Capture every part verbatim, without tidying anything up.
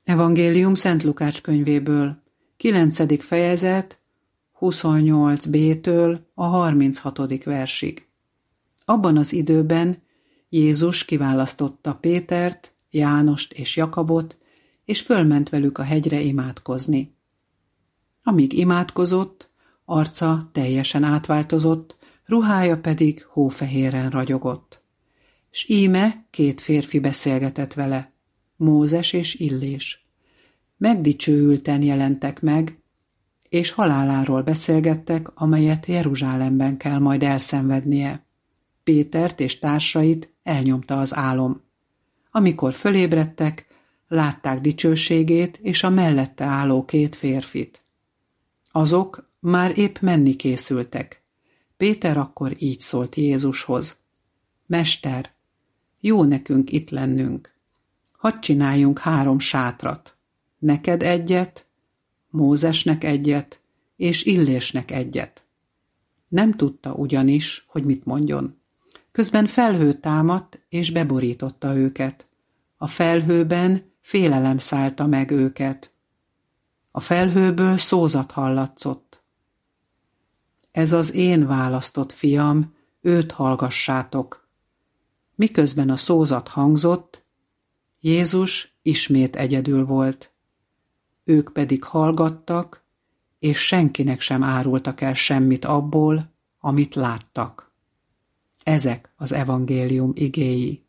Evangélium Szent Lukács könyvéből, kilencedik fejezet, huszonnyolc bé-től a harminchatodik versig. Abban az időben Jézus kiválasztotta Pétert, Jánost és Jakabot, és fölment velük a hegyre imádkozni. Amíg imádkozott, arca teljesen átváltozott, ruhája pedig hófehéren ragyogott. S íme két férfi beszélgetett vele, Mózes és Illés. Megdicsőülten jelentek meg, és haláláról beszélgettek, amelyet Jeruzsálemben kell majd elszenvednie. Pétert és társait elnyomta az álom. Amikor fölébredtek, látták dicsőségét és a mellette álló két férfit. Azok már épp menni készültek. Péter akkor így szólt Jézushoz: Mester, jó nekünk itt lennünk. Hadd csináljunk három sátrat. Neked egyet, Mózesnek egyet, és Illésnek egyet. Nem tudta ugyanis, hogy mit mondjon. Közben felhő támadt, és beborította őket. A felhőben félelem szállta meg őket. A felhőből szózat hallatszott. Ez az én választott fiam, őt hallgassátok. Miközben a szózat hangzott, Jézus ismét egyedül volt. Ők pedig hallgattak, és senkinek sem árultak el semmit abból, amit láttak. Ezek az evangélium igéi.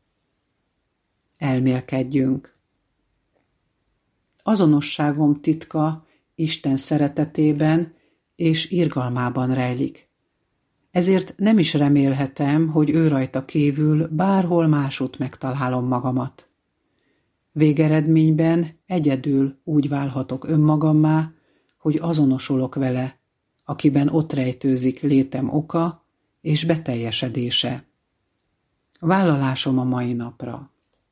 Elmélkedjünk. Azonosságom titka Isten szeretetében és irgalmában rejlik. Ezért nem is remélhetem, hogy ő rajta kívül bárhol másút megtalálom magamat. Végeredményben egyedül úgy válhatok önmagammá, hogy azonosulok vele, akiben ott rejtőzik létem oka és beteljesedése. Vállalásom a mai napra.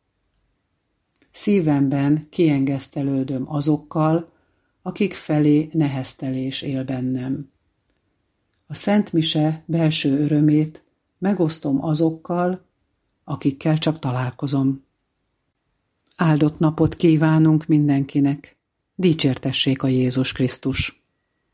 Szívemben kiengesztelődöm azokkal, akik felé neheztelés él bennem. A Szent Mise belső örömét megosztom azokkal, akikkel csak találkozom. Áldott napot kívánunk mindenkinek. Dicsértessék a Jézus Krisztus!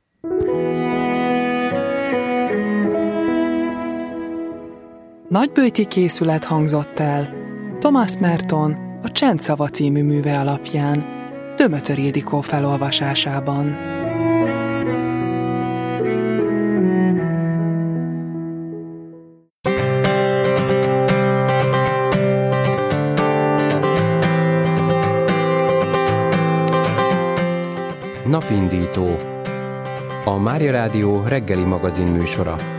Nagyböjti készület hangzott el Thomas Merton a Csendszava című műve alapján, Dömötör Ildikó felolvasásában. Napindító, a Mária Rádió reggeli magazin műsora.